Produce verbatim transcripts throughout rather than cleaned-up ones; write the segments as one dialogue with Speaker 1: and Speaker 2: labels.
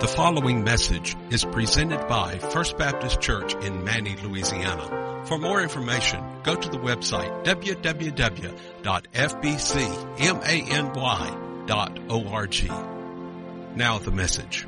Speaker 1: The following message is presented by First Baptist Church in Many, Louisiana. For more information, go to the website w w w dot f b c many dot org. Now the message.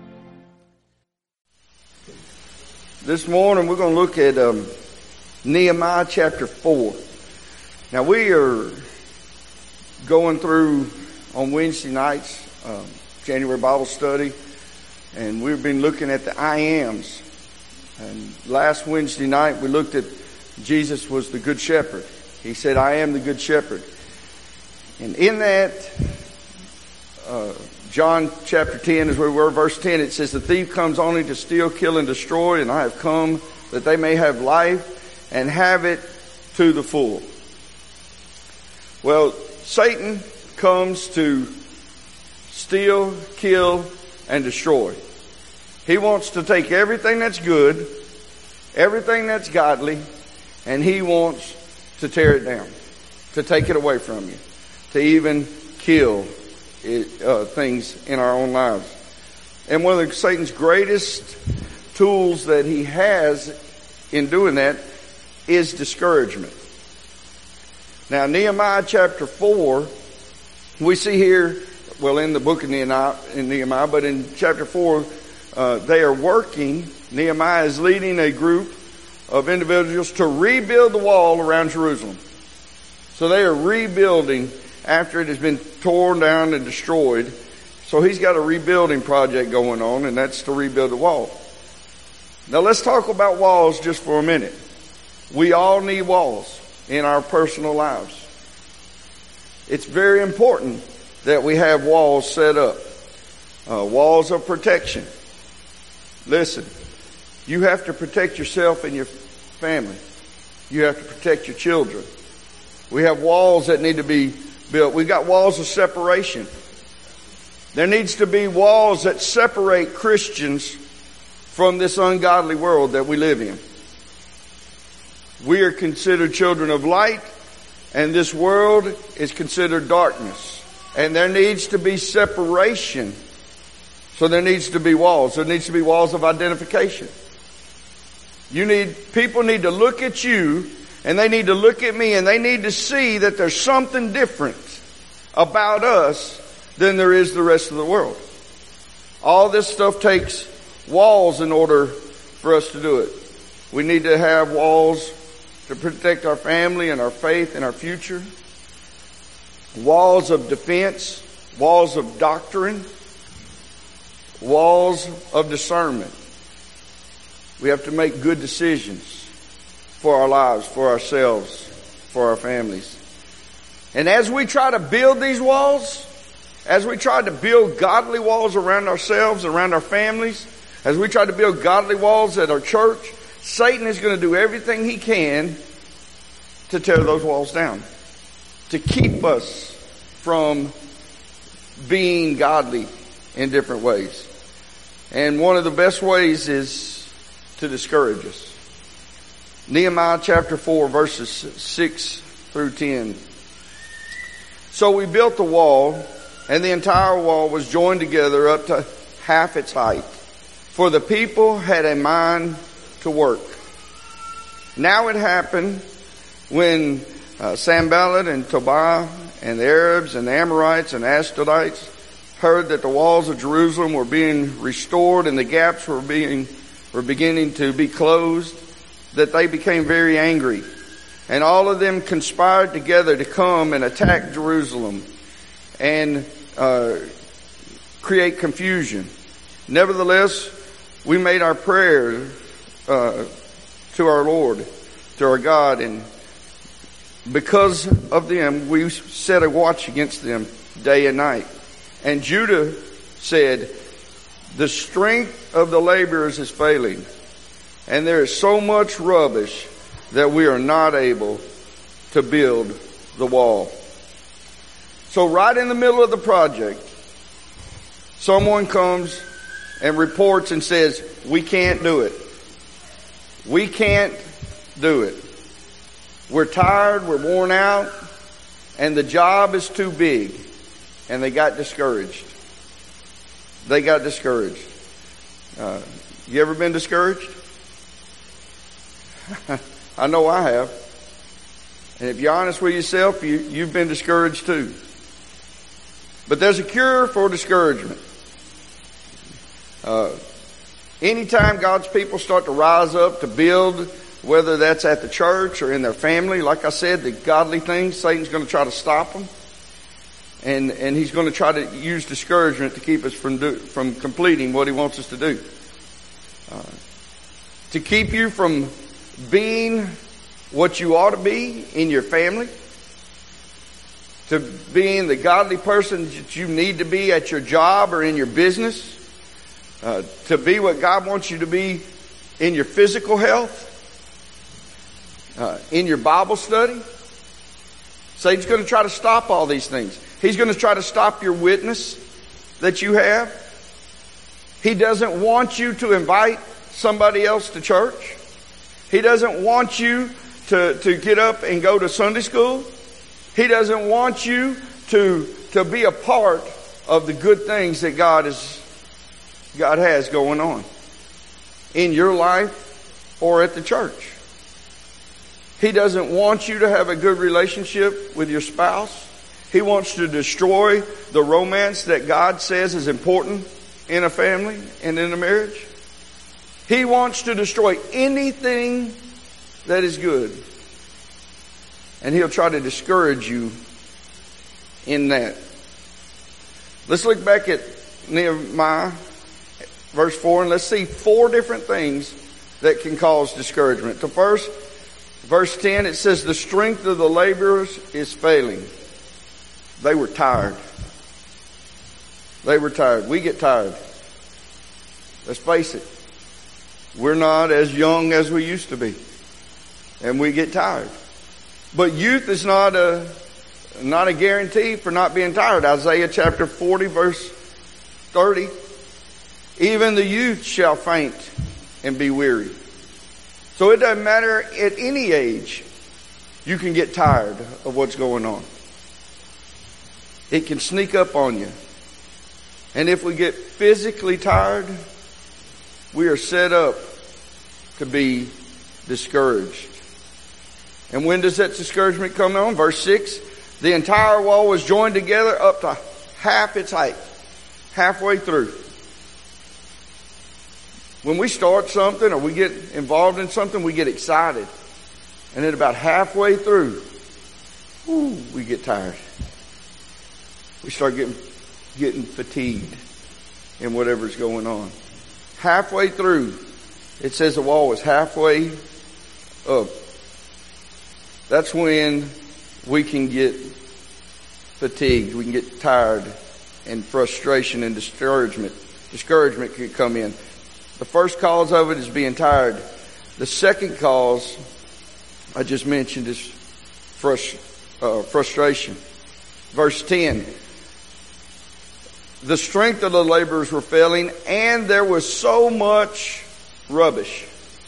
Speaker 2: This morning we're going to look at um, Nehemiah chapter four. Now we are going through on Wednesday nights um, January Bible study, and we've been looking at the I Ams. And last Wednesday night we looked at Jesus was the good shepherd. He said, "I am the good shepherd." And in that, uh, John chapter ten is where we were, verse ten, it says, "The thief comes only to steal, kill, and destroy, and I have come that they may have life and have it to the full." Well, Satan comes to steal, kill, and destroy. He wants to take everything that's good, everything that's godly, and he wants to tear it down, to take it away from you, to even kill it, uh, things in our own lives. And one of the, Satan's greatest tools that he has in doing that is discouragement. Now, Nehemiah chapter four, we see here, well, in the book of Nehemiah, in Nehemiah, but in chapter four, uh, they are working. Nehemiah is leading a group of individuals to rebuild the wall around Jerusalem. So they are rebuilding after it has been torn down and destroyed. So he's got a rebuilding project going on, and that's to rebuild the wall. Now let's talk about walls just for a minute. We all need walls in our personal lives. It's very important that we have walls set up. Uh, walls of protection. Listen, you have to protect yourself and your family. You have to protect your children. We have walls that need to be built. We've got walls of separation. There needs to be walls that separate Christians from this ungodly world that we live in. We are considered children of light, and this world is considered darkness. And there needs to be separation. So there needs to be walls. There needs to be walls of identification. You need, people need to look at you, and they need to look at me, and they need to see that there's something different about us than there is the rest of the world. All this stuff takes walls in order for us to do it. We need to have walls to protect our family and our faith and our future. Walls of defense, walls of doctrine, walls of discernment. We have to make good decisions for our lives, for ourselves, for our families. And as we try to build these walls, as we try to build godly walls around ourselves, around our families, as we try to build godly walls at our church, Satan is going to do everything he can to tear those walls down, to keep us from being godly in different ways. And one of the best ways is to discourage us. Nehemiah chapter four, verses six through ten. "So we built the wall, and the entire wall was joined together up to half its height, for the people had a mind to work. Now it happened when uh, Sanballat and Tobiah and the Arabs and the Amorites and Ashdodites heard that the walls of Jerusalem were being restored and the gaps were being were beginning to be closed, that they became very angry. And all of them conspired together to come and attack Jerusalem and uh, create confusion. Nevertheless, we made our prayer uh, to our Lord, to our God, and because of them, we set a watch against them day and night. And Judah said, the strength of the laborers is failing, and there is so much rubbish that we are not able to build the wall." So right in the middle of the project, someone comes and reports and says, "We can't do it. We can't do it. We're tired, we're worn out, and the job is too big." And they got discouraged. They got discouraged. Uh, you ever been discouraged? I know I have. And if you're honest with yourself, you, you've been discouraged too. But there's a cure for discouragement. Uh, anytime God's people start to rise up to build, whether that's at the church or in their family, like I said, the godly things, Satan's going to try to stop them. And, and he's going to try to use discouragement to keep us from do, from completing what he wants us to do. Uh, to keep you from being what you ought to be in your family, to being the godly person that you need to be at your job or in your business, uh, to be what God wants you to be in your physical health, uh, in your Bible study. Satan's going to try to stop all these things. He's going to try to stop your witness that you have. He doesn't want you to invite somebody else to church. He doesn't want you to, to get up and go to Sunday school. He doesn't want you to, to be a part of the good things that God is, God has going on in your life or at the church. He doesn't want you to have a good relationship with your spouse. He wants to destroy the romance that God says is important in a family and in a marriage. He wants to destroy anything that is good. And he'll try to discourage you in that. Let's look back at Nehemiah, verse four, and let's see four different things that can cause discouragement. The first, verse ten, it says, the strength of the laborers is failing. They were tired. They were tired. We get tired. Let's face it. We're not as young as we used to be. And we get tired. But youth is not a, not a guarantee for not being tired. Isaiah chapter forty verse thirty. Even the youth shall faint and be weary. So it doesn't matter at any age. You can get tired of what's going on. It can sneak up on you. And if we get physically tired, we are set up to be discouraged. And when does that discouragement come on? Verse six, the entire wall was joined together up to half its height. Halfway through. When we start something or we get involved in something, we get excited. And then about halfway through, whoo, we get tired. We start getting, getting fatigued in whatever's going on. Halfway through, it says the wall was halfway up. That's when we can get fatigued. We can get tired, and frustration and discouragement. Discouragement can come in. The first cause of it is being tired. The second cause I just mentioned is frust- uh, frustration. Verse ten. The strength of the laborers were failing, and there was so much rubbish.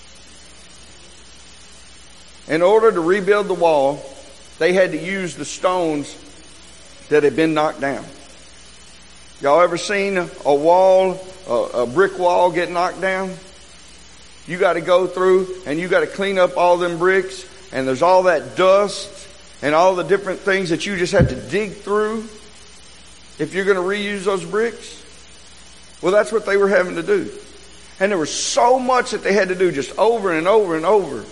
Speaker 2: In order to rebuild the wall, they had to use the stones that had been knocked down. Y'all ever seen a wall, a, a brick wall get knocked down? You got to go through and you got to clean up all them bricks, and there's all that dust and all the different things that you just have to dig through if you're going to reuse those bricks. Well, that's what they were having to do. And there was so much that they had to do just over and over and over.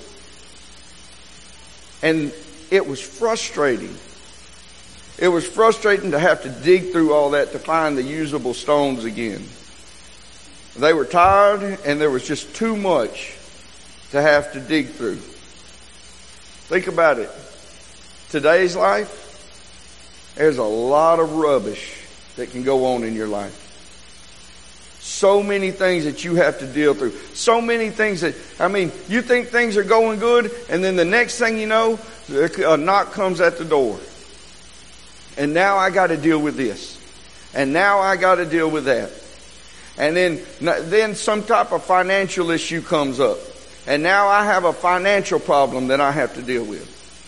Speaker 2: And it was frustrating. It was frustrating to have to dig through all that to find the usable stones again. They were tired, and there was just too much to have to dig through. Think about it. Today's life, there's a lot of rubbish that can go on in your life. So many things that you have to deal through. So many things that, I mean, you think things are going good, and then the next thing you know, a knock comes at the door. And now I got to deal with this. And now I got to deal with that. And then, then some type of financial issue comes up. And now I have a financial problem that I have to deal with.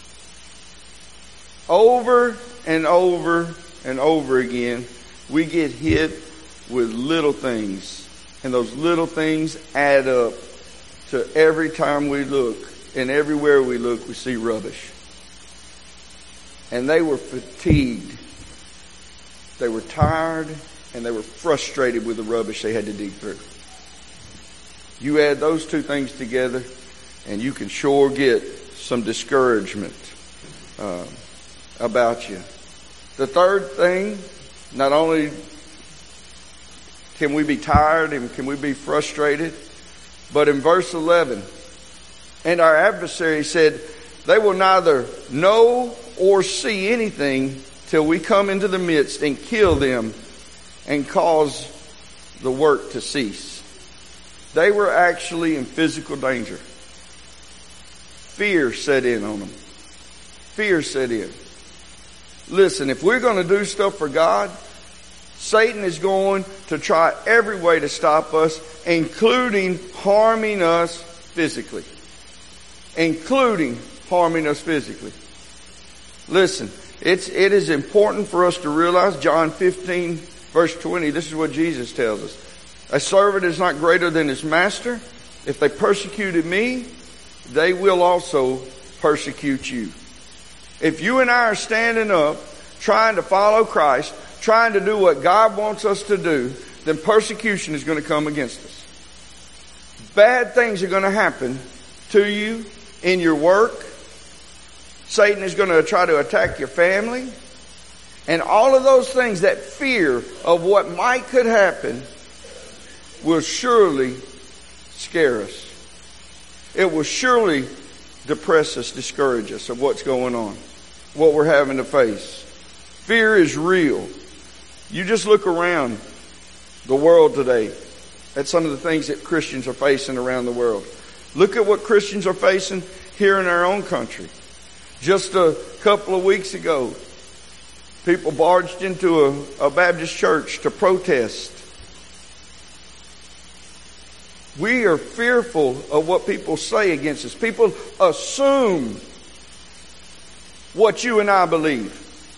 Speaker 2: Over and over and over again, we get hit with little things And those little things add up to every time we look, and everywhere we look, we see rubbish. And they were fatigued. They were tired, and they were frustrated with the rubbish they had to dig through. You add those two things together, and you can sure get some discouragement uh, about you. The third thing, not only can we be tired and can we be frustrated, but in verse eleven, and our adversary said, they will neither know or see anything till we come into the midst and kill them and cause the work to cease. They were actually in physical danger. Fear set in on them. Fear set in. Listen, if we're going to do stuff for God, Satan is going to try every way to stop us, including harming us physically. Including harming us physically. Listen, it's, it is important for us to realize, John fifteen, verse twenty, this is what Jesus tells us. A servant is not greater than his master. If they persecuted me, they will also persecute you. If you and I are standing up, trying to follow Christ, trying to do what God wants us to do, then persecution is going to come against us. Bad things are going to happen to you in your work. Satan is going to try to attack your family. And all of those things, that fear of what might could happen, will surely scare us. It will surely depress us, discourage us of what's going on, what we're having to face. Fear is real. You just look around the world today at some of the things that Christians are facing around the world. Look at what Christians are facing here in our own country. Just a couple of weeks ago, people barged into a, a Baptist church to protest. We are fearful of what people say against us. People assume what you and I believe.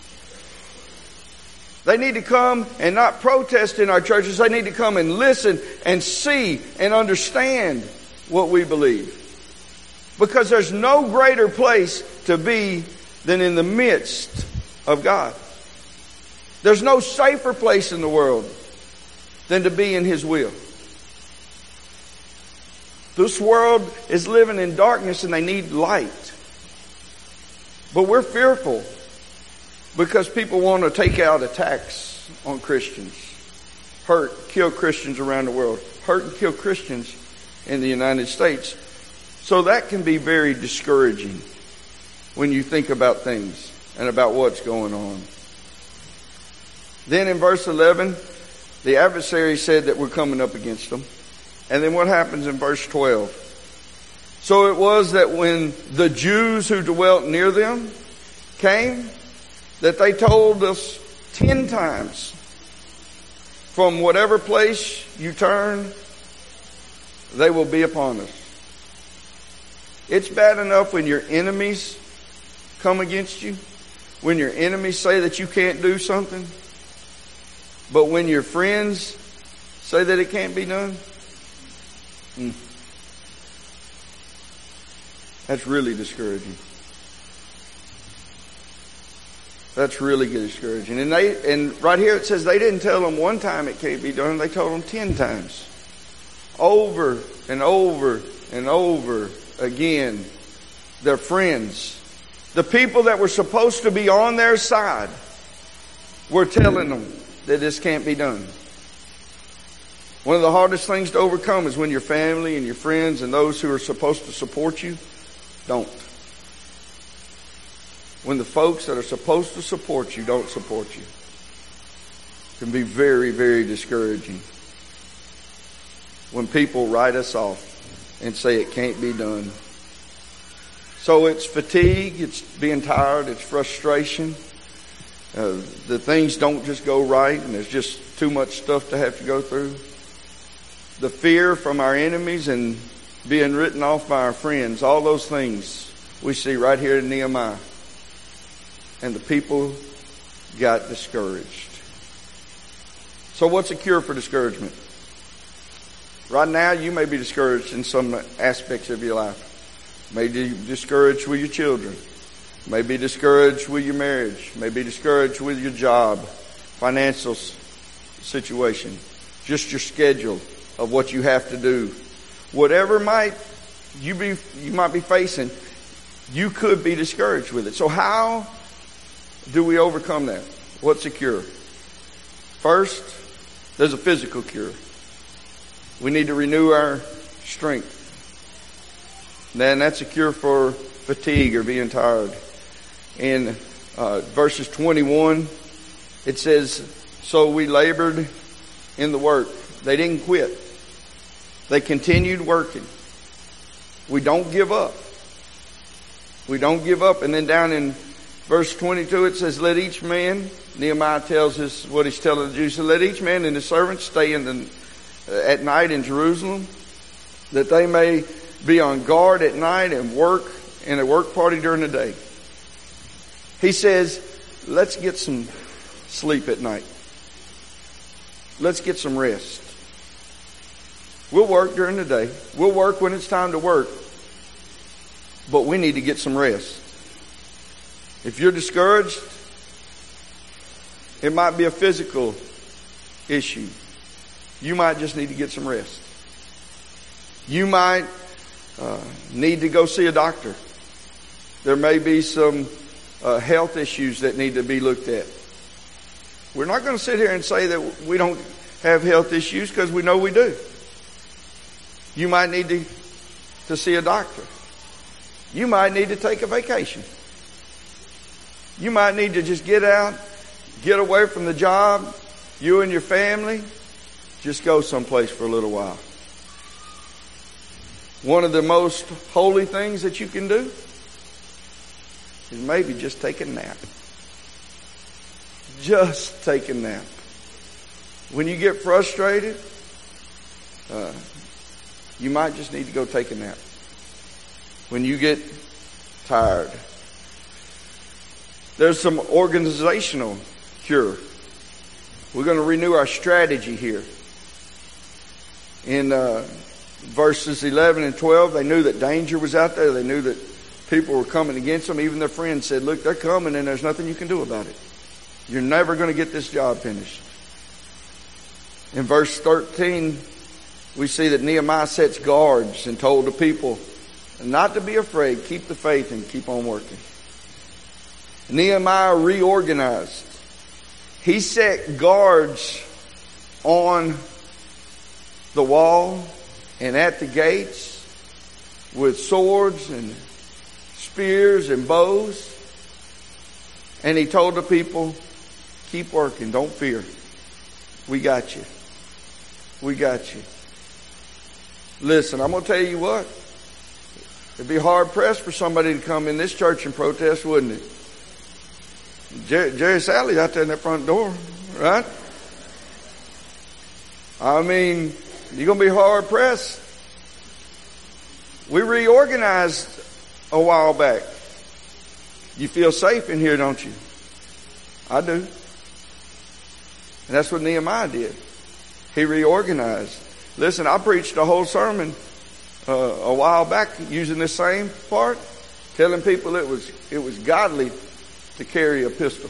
Speaker 2: They need to come and not protest in our churches. They need to come and listen and see and understand what we believe. Because there's no greater place to be than in the midst of God. There's no safer place in the world than to be in His will. This world is living in darkness and they need light. But we're fearful because people want to take out attacks on Christians. Hurt, kill Christians around the world. Hurt and kill Christians in the United States. So that can be very discouraging when you think about things and about what's going on. Then in verse eleven, the adversary said that we're coming up against them. And then what happens in verse twelve? So it was that when the Jews who dwelt near them came, that they told us ten times, from whatever place you turn, they will be upon us. It's bad enough when your enemies come against you, when your enemies say that you can't do something, but when your friends say that it can't be done, mm, that's really discouraging. That's really discouraging. And they, and right here it says they didn't tell them one time it can't be done. They told them ten times. Over and over and over again. Their friends, the people that were supposed to be on their side, were telling them that this can't be done. One of the hardest things to overcome is when your family and your friends and those who are supposed to support you don't. When the folks that are supposed to support you don't support you. It can be very, very discouraging. When people write us off and say it can't be done. So it's fatigue, it's being tired, it's frustration. Uh, the things don't just go right and there's just too much stuff to have to go through. The fear from our enemies and being written off by our friends, all those things we see right here in Nehemiah. And the people got discouraged. So what's a cure for discouragement? Right now, you may be discouraged in some aspects of your life. May be discouraged with your children. May be discouraged with your marriage. May be discouraged with your job, financial situation, just your schedule of what you have to do. Whatever might you be, you might be facing, you could be discouraged with it. So how do we overcome that? What's the cure? First, there's a physical cure. We need to renew our strength. Then that's a cure for fatigue or being tired. In uh, verses twenty-one, it says, so we labored in the work. They didn't quit. They continued working. We don't give up. We don't give up. And then down in verse twenty-two, it says, let each man, Nehemiah tells us what he's telling the Jews, so let each man and his servant stay in the, uh, at night in Jerusalem, that they may be on guard at night and work in a work party during the day. He says, let's get some sleep at night. Let's get some rest. We'll work during the day. We'll work when it's time to work. But we need to get some rest. If you're discouraged, it might be a physical issue. You might just need to get some rest. You might uh, need to go see a doctor. There may be some uh, health issues that need to be looked at. We're not going to sit here and say that we don't have health issues, because we know we do. You might need to, to see a doctor. You might need to take a vacation. You might need to just get out, get away from the job, you and your family, just go someplace for a little while. One of the most holy things that you can do is maybe just take a nap. Just take a nap. When you get frustrated, uh, you might just need to go take a nap. When you get tired, there's some organizational cure. We're going to renew our strategy here. In uh, verses eleven and twelve, they knew that danger was out there. They knew that people were coming against them. Even their friends said, look, they're coming and there's nothing you can do about it. You're never going to get this job finished. In verse thirteen, we see that Nehemiah sets guards and told the people not to be afraid, keep the faith and keep on working. Nehemiah reorganized. He set guards on the wall and at the gates with swords and spears and bows. And he told the people, keep working, don't fear. We got you. We got you. Listen, I'm going to tell you what. It'd be hard pressed for somebody to come in this church and protest, wouldn't it? Jerry, Jerry Sally's out there in that front door, right? I mean, you're going to be hard pressed. We reorganized a while back. You feel safe in here, don't you? I do. And that's what Nehemiah did. He reorganized. Listen, I preached a whole sermon uh, a while back using this same part, telling people it was it was godly to carry a pistol.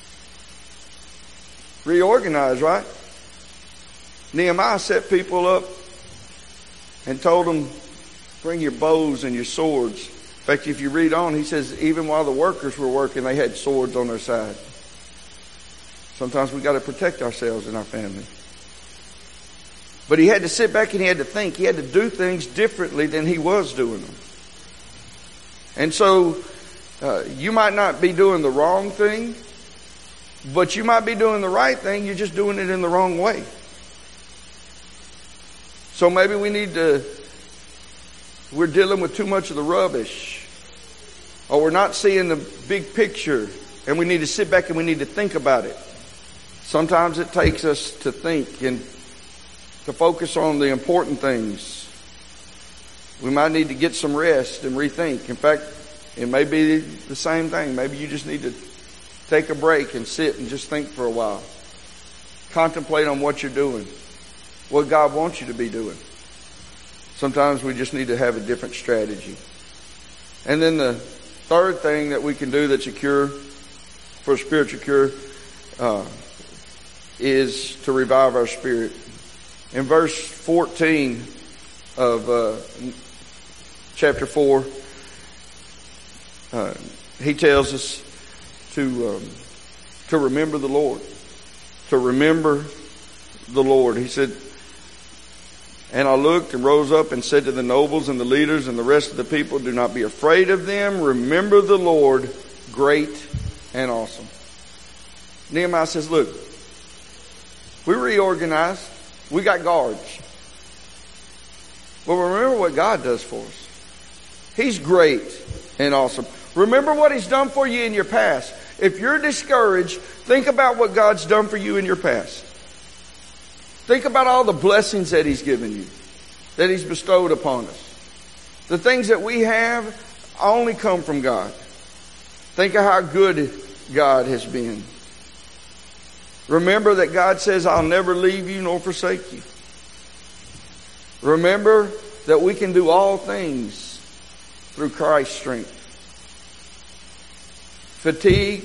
Speaker 2: Reorganize, right? Nehemiah set people up and told them, bring your bows and your swords. In fact, if you read on, he says, even while the workers were working, they had swords on their side. Sometimes we got to protect ourselves and our family. But he had to sit back and he had to think. He had to do things differently than he was doing them. And so, uh, you might not be doing the wrong thing, but you might be doing the right thing. You're just doing it in the wrong way. So maybe we need to, we're dealing with too much of the rubbish, or we're not seeing the big picture, and we need to sit back and we need to think about it. Sometimes it takes us to think and to focus on the important things. We might need to get some rest and rethink. In fact, it may be the same thing. Maybe you just need to take a break and sit and just think for a while. Contemplate on what you're doing, what God wants you to be doing. Sometimes we just need to have a different strategy. And then the third thing that we can do that's a cure for a spiritual cure uh, is to revive our spirit. In verse fourteen of uh, chapter four, uh, he tells us to um, to remember the Lord. To remember the Lord. He said, and I looked and rose up and said to the nobles and the leaders and the rest of the people, do not be afraid of them. Remember the Lord, great and awesome. Nehemiah says, look, we reorganized. We got guards. But remember what God does for us. He's great and awesome. Remember what He's done for you in your past. If you're discouraged, think about what God's done for you in your past. Think about all the blessings that He's given you, that He's bestowed upon us. The things that we have only come from God. Think of how good God has been. Remember that God says, I'll never leave you nor forsake you. Remember that we can do all things through Christ's strength. Fatigue.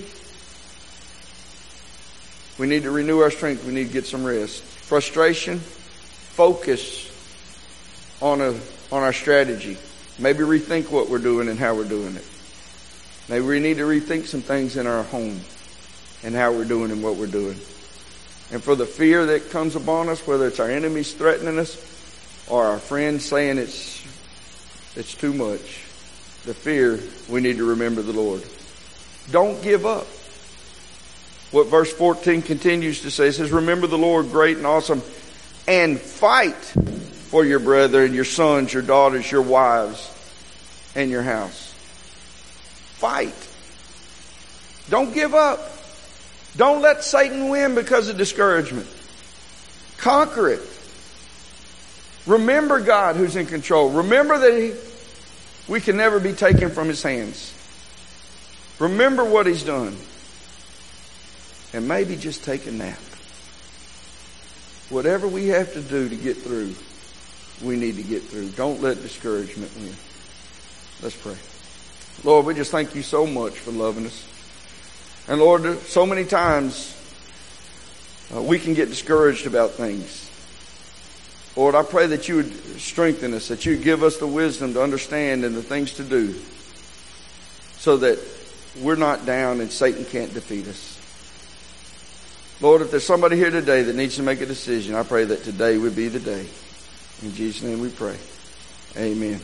Speaker 2: We need to renew our strength. We need to get some rest. Frustration. Focus on a on our strategy. Maybe rethink what we're doing and how we're doing it. Maybe we need to rethink some things in our home and how we're doing and what we're doing. And for the fear that comes upon us, whether it's our enemies threatening us or our friends saying it's it's too much, the fear, we need to remember the Lord. Don't give up. What verse fourteen continues to say, it says, remember the Lord great and awesome, and fight for your brethren, your sons, your daughters, your wives, and your house. Fight. Don't give up. Don't let Satan win because of discouragement. Conquer it. Remember God who's in control. Remember that he, we can never be taken from His hands. Remember what He's done. And maybe just take a nap. Whatever we have to do to get through, we need to get through. Don't let discouragement win. Let's pray. Lord, we just thank You so much for loving us. And Lord, so many times uh, we can get discouraged about things. Lord, I pray that You would strengthen us, that You'd give us the wisdom to understand and the things to do so that we're not down and Satan can't defeat us. Lord, if there's somebody here today that needs to make a decision, I pray that today would be the day. In Jesus' name we pray. Amen.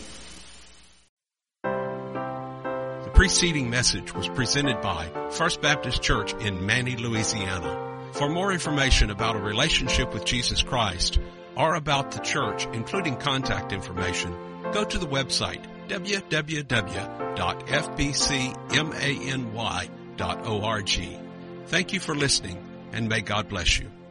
Speaker 1: The preceding message was presented by First Baptist Church in Manny, Louisiana. For more information about a relationship with Jesus Christ or about the church, including contact information, go to the website w w w dot f b c many dot org. Thank you for listening, and may God bless you.